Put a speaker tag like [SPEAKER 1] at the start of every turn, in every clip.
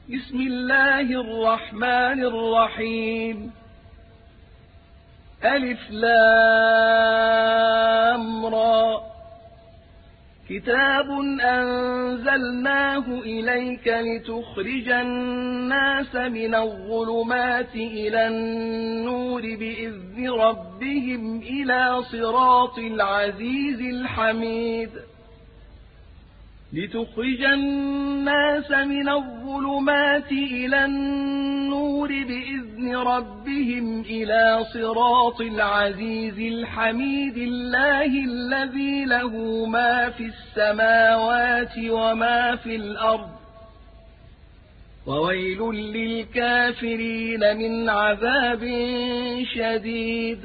[SPEAKER 1] بسم الله الرحمن الرحيم. ألف لام را. كتاب أنزلناه إليك لتخرج الناس من الظلمات إلى النور بإذن ربهم إلى صراط العزيز الحميد. لتخرج الناس من الظلمات إلى النور بإذن ربهم إلى صراط العزيز الحميد الله الذي له ما في السماوات وما في الأرض وويل للكافرين من عذاب شديد.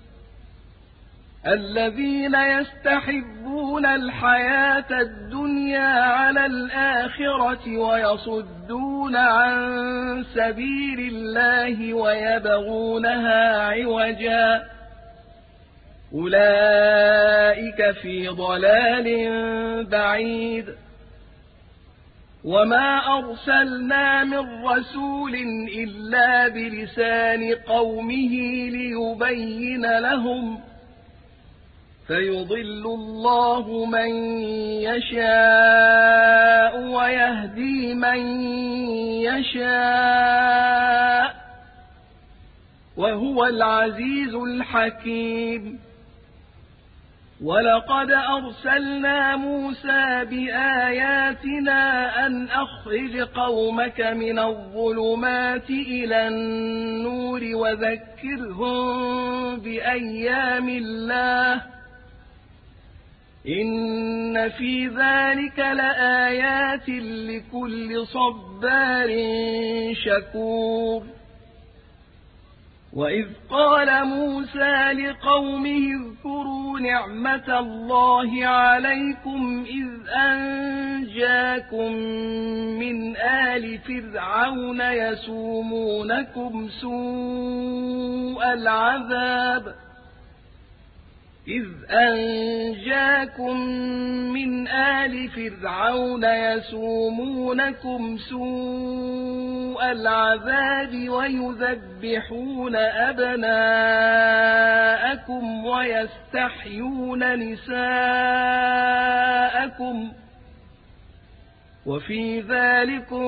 [SPEAKER 1] الذين يستحبون الحياة الدنيا على الآخرة ويصدون عن سبيل الله ويبغونها عوجا أولئك في ضلال بعيد. وما أرسلنا من رسول إلا بلسان قومه ليبين لهم فيضل الله من يشاء ويهدي من يشاء وهو العزيز الحكيم. ولقد أرسلنا موسى بآياتنا أن أخرج قومك من الظلمات إلى النور وذكرهم بأيام الله إن في ذلك لآيات لكل صبار شكور. وإذ قال موسى لقومه اذكروا نعمة الله عليكم إذ أنجاكم من آل فرعون يسومونكم سوء العذاب ويذبحون أبناءكم ويستحيون نساءكم وفي ذلكم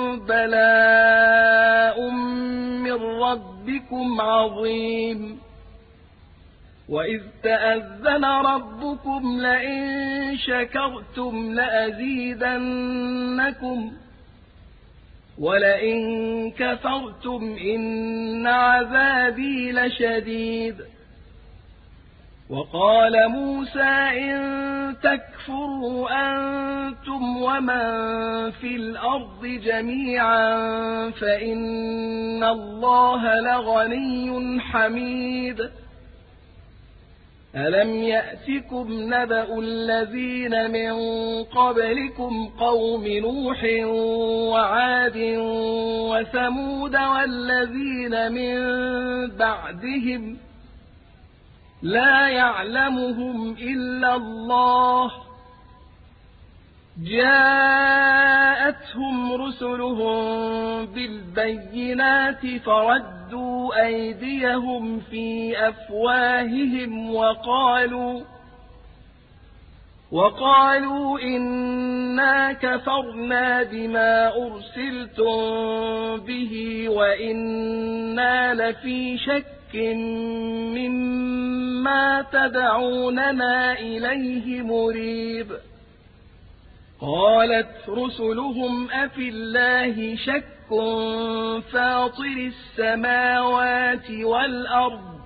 [SPEAKER 1] بلاء من ربكم عظيم. وإذ تأذن ربكم لئن شكرتم لأزيدنكم ولئن كفرتم إن عذابي لشديد. وقال موسى إن تكفروا أنتم ومن في الأرض جميعا فإن الله لغني حميد. ألم يأتكم نبأ الذين من قبلكم قوم نوح وعاد وثمود والذين من بعدهم لا يعلمهم إلا الله جاءتهم رسلهم بالبينات فردوا أيديهم في أفواههم وقالوا إنا كفرنا بما أرسلتم به وإنا لفي شك مما تدعوننا إليه مريب. قالت رسلهم أفي الله شك فاطر السماوات والأرض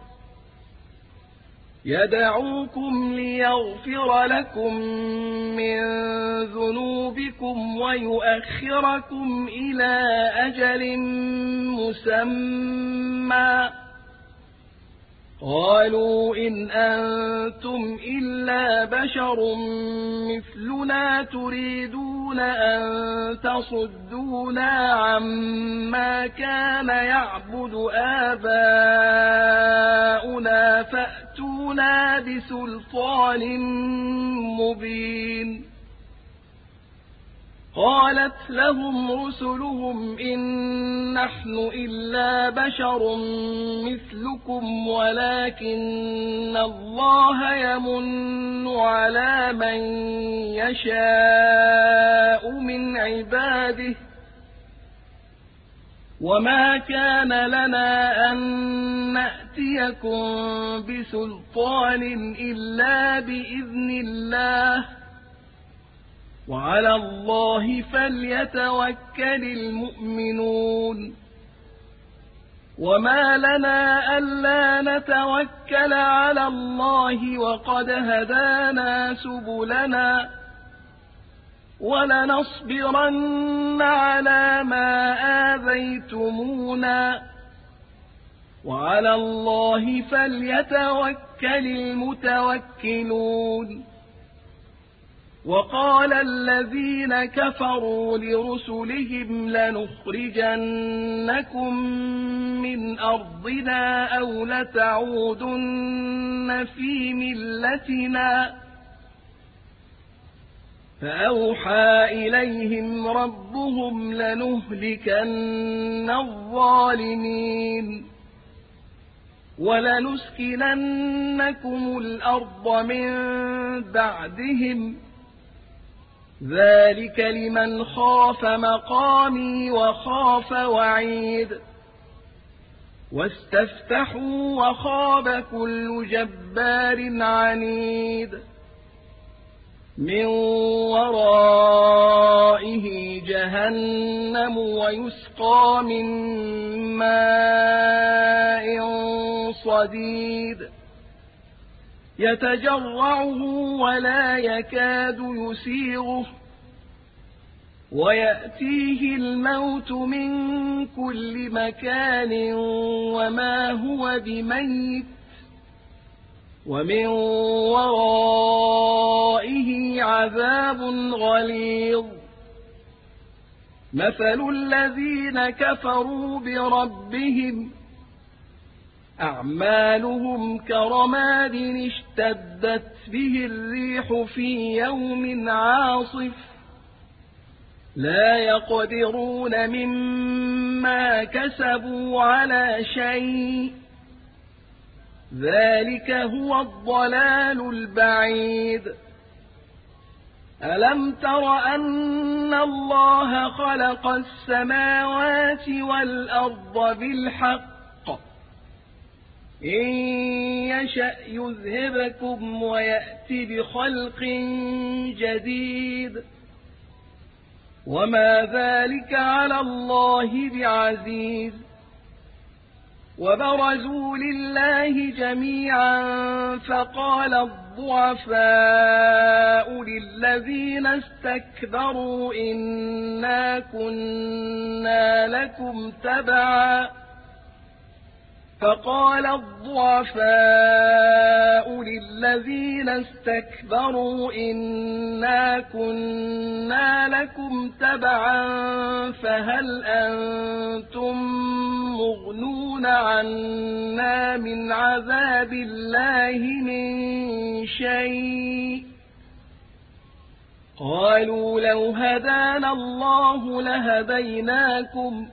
[SPEAKER 1] يدعوكم ليغفر لكم من ذنوبكم ويؤخركم إلى أجل مسمى قالوا إن أنتم إلا بشر مثلنا تريدون أن تصدونا عما كان يعبد آباؤنا فأتونا بسلطان مبين. قالت لهم رسلهم إن نحن إلا بشر مثلكم ولكن الله يمن على من يشاء من عباده وما كان لنا أن نأتيكم بسلطان إلا بإذن الله وعلى الله فليتوكل المؤمنون وما لنا ألا نتوكل على الله وقد هدانا سبلنا ولنصبرن على ما آذيتمونا وعلى الله فليتوكل المتوكلون وقال الذين كفروا لرسلهم لنخرجنكم من أرضنا أو لتعودن في ملتنا فأوحى إليهم ربهم لنهلكن الظالمين ولنسكننكم الأرض من بعدهم ذلك لمن خاف مقامي وخاف وعيد واستفتحوا وخاب كل جبار عنيد من ورائه جهنم ويسقى من ماء صديد يتجرعه ولا يكاد يسيغه ويأتيه الموت من كل مكان وما هو بميت ومن ورائه عذاب غليظ مثل الذين كفروا بربهم أعمالهم كرماد اشتدت به الريح في يوم عاصف لا يقدرون مما كسبوا على شيء ذلك هو الضلال البعيد ألم تر أن الله خلق السماوات والأرض بالحق إن يشأ يذهبكم ويأتي بخلق جديد وما ذلك على الله بعزيز وبرزوا لله جميعا فقال الضعفاء للذين استكبروا إنا كنا لكم تبعا فقال الضعفاء للذين استكبروا إنا كنا لكم تبعا فهل أنتم مغنون عنا من عذاب الله من شيء قالوا لو هدانا الله لهديناكم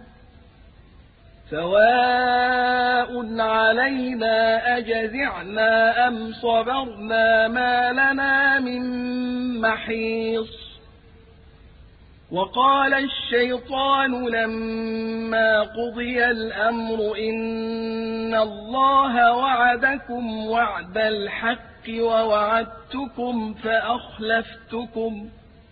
[SPEAKER 1] سواء علينا أجزعنا أم صبرنا ما لنا من محيص وقال الشيطان لما قضي الأمر إن الله وعدكم وعد الحق ووعدتكم فأخلفتكم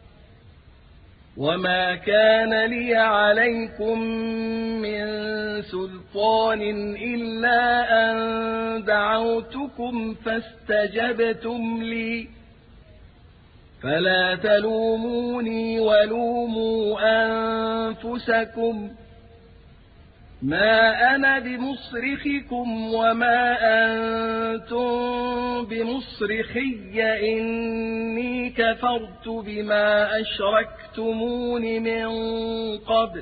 [SPEAKER 1] وما كان لي عليكم من سلطان إلا أن دعوتكم فاستجبتم لي فلا تلوموني ولوموا أنفسكم ما أنا بمصرخكم وما أنتم بمصرخي إني كفرت بما أشركتمون من قبل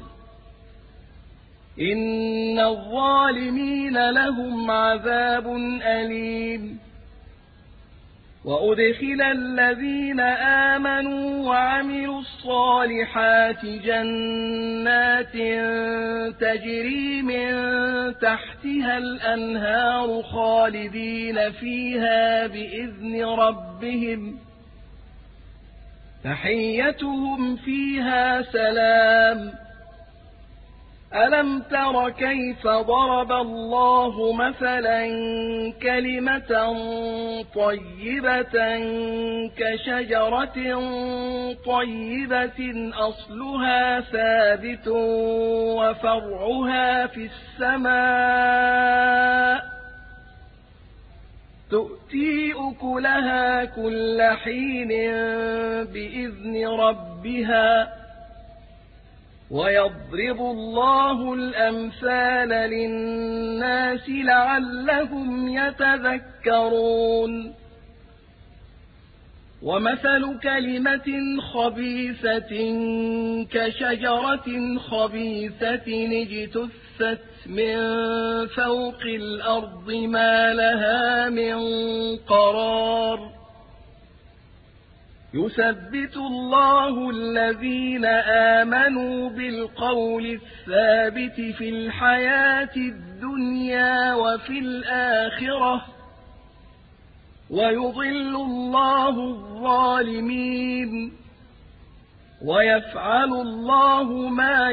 [SPEAKER 1] إن الظالمين لهم عذاب أليم وأدخل الذين آمنوا وعملوا الصالحات جنات تجري من تحتها الأنهار خالدين فيها بإذن ربهم تحيتهم فيها سلام ألم تر كيف ضرب الله مثلا كلمة طيبة كشجرة طيبة أصلها ثابت وفرعها في السماء تؤتي أكلها كل حين بإذن ربها ويضرب الله الأمثال للناس لعلهم يتذكرون ومثل كلمة خبيثة كشجرة خبيثة اجتثت من فوق الأرض ما لها من قرار يثبت الله الذين آمنوا بالقول الثابت في الحياة الدنيا وفي الآخرة ويضل الله الظالمين ويفعل الله ما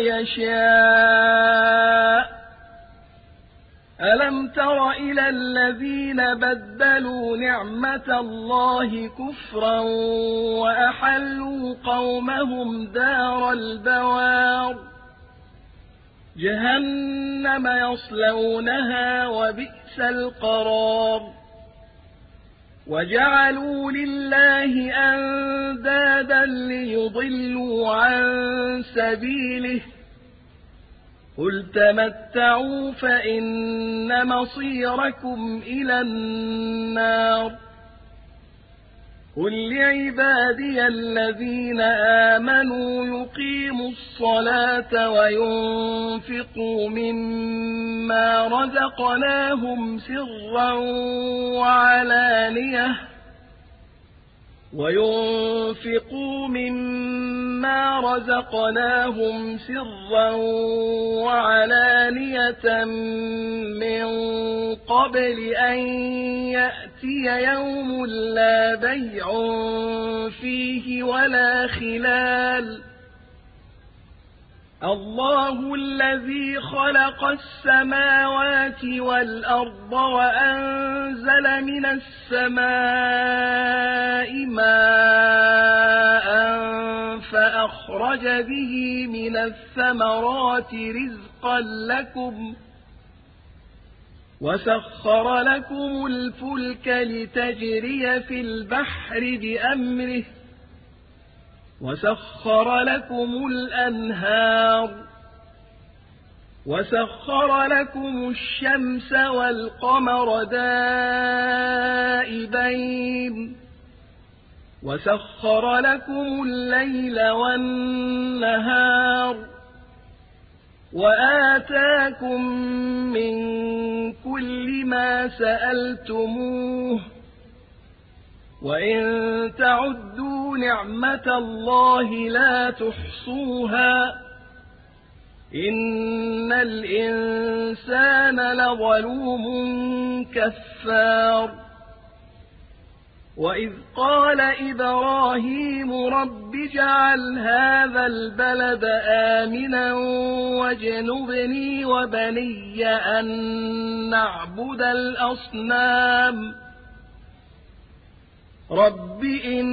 [SPEAKER 1] يشاء ألم تر إلى الذين بدلوا نعمة الله كفرا وأحلوا قومهم دار البوار جهنم يصلونها وبئس القرار وجعلوا لله أندادا ليضلوا عن سبيله قل تمتعوا فإن مصيركم إلى النار قل لعبادي الذين آمنوا يقيموا الصلاة وينفقوا مما رزقناهم سرا وعلانية من قبل أن يأتي يوم لا بيع فيه ولا خلال الله الذي خلق السماوات والأرض وأنزل من السماء ماء فأخرج به من الثمرات رزقا لكم وسخر لكم الفلك لتجري في البحر بأمره وسخر لكم الأنهار وسخر لكم الشمس والقمر دائبين وسخر لكم الليل والنهار وآتاكم من كل ما سألتموه وإن تعدوا نعمة الله لا تحصوها إن الإنسان لظلوم كفار وإذ قال إبراهيم رب اجعل هذا البلد آمنا واجنبني وبني أن نعبد الأصنام رب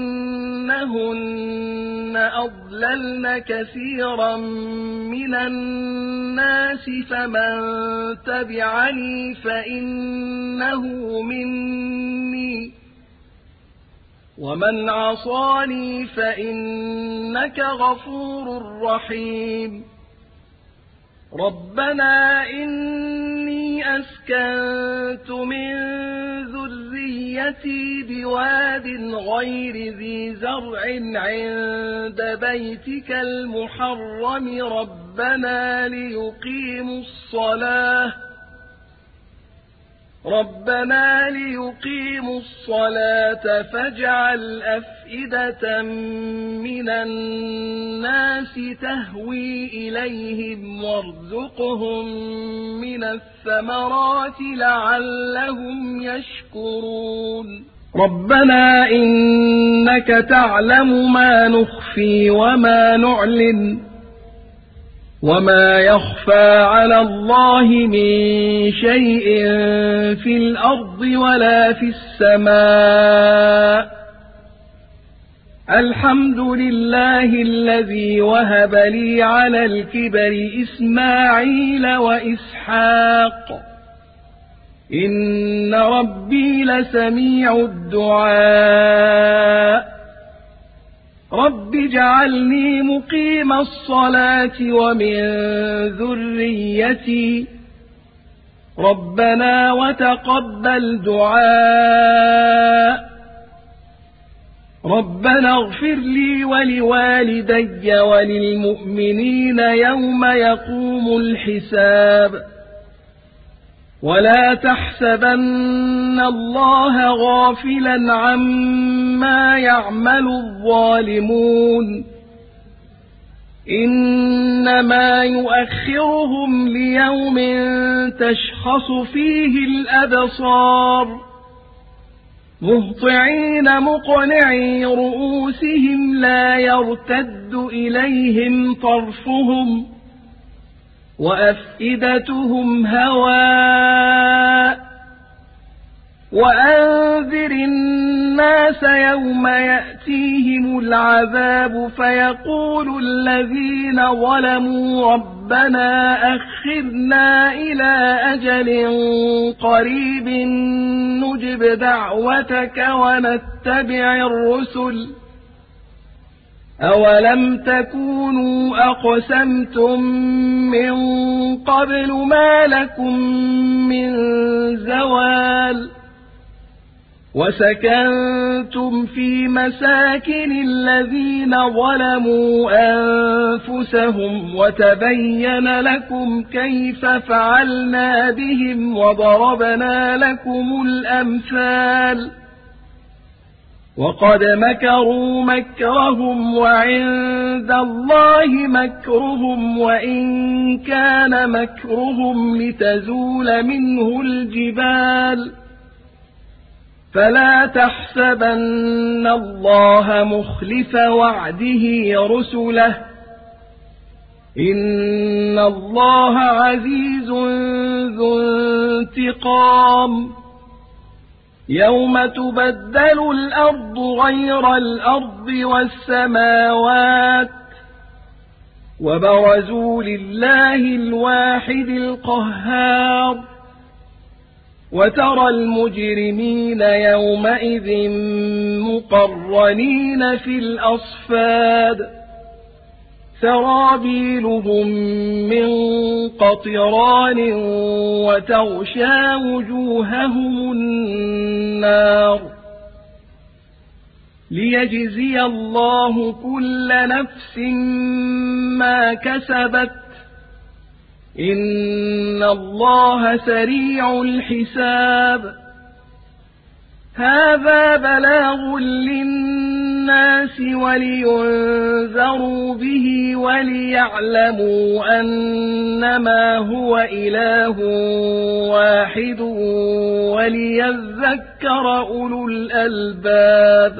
[SPEAKER 1] إنهن أضللن كثيرا من الناس فمن تبعني فإنه مني ومن عصاني فإنك غفور رحيم ربنا إني أسكنت من ذريتي بواد غير ذي زرع عند بيتك المحرم ربنا ربنا ليقيموا الصلاة فاجعل أفئدة من الناس تهوي إليهم وارزقهم من الثمرات لعلهم يشكرون ربنا إنك تعلم ما نخفي وما نعلن وما يخفى على الله من شيء في الأرض ولا في السماء الحمد لله الذي وهب لي على الكبر إسماعيل وإسحاق إن ربي لسميع الدعاء رب اجعلني مقيم الصلاة ومن ذريتي ربنا وتقبل دعاء ربنا اغفر لي ولوالدي وللمؤمنين يوم يقوم الحساب ولا تحسبن الله غافلا عما يعمل الظالمون إنما يؤخرهم ليوم تشخص فيه الأبصار مهطعين مقنعي رؤوسهم لا يرتد إليهم طرفهم وأفئدتهم هواء وأنذر الناس يوم يأتيهم العذاب فيقول الذين ظلموا ربنا أخرنا إلى أجل قريب نجب دعوتك ونتبع الرسل أولم تكونوا أقسمتم من قبل ما لكم من زوال وسكنتم في مساكن الذين ظلموا أنفسهم وتبين لكم كيف فعلنا بهم وضربنا لكم الأمثال وقد مكروا مكرهم وعند الله مكرهم وإن كان مكرهم لتزول منه الجبال فلا تحسبن الله مخلف وعده رسله إن الله عزيز ذو انتقام يوم تبدل الأرض غير الأرض والسماوات وبرزوا لله الواحد القهار وترى المجرمين يومئذ مقرنين في الأصفاد سرابيلهم من قطران وتغشى وجوههم النار ليجزي الله كل نفس ما كسبت إن الله سريع الحساب هذا بلاغ للناس ولينذروا به وليعلموا أنما هو إله واحد وليذكر أولو الألباب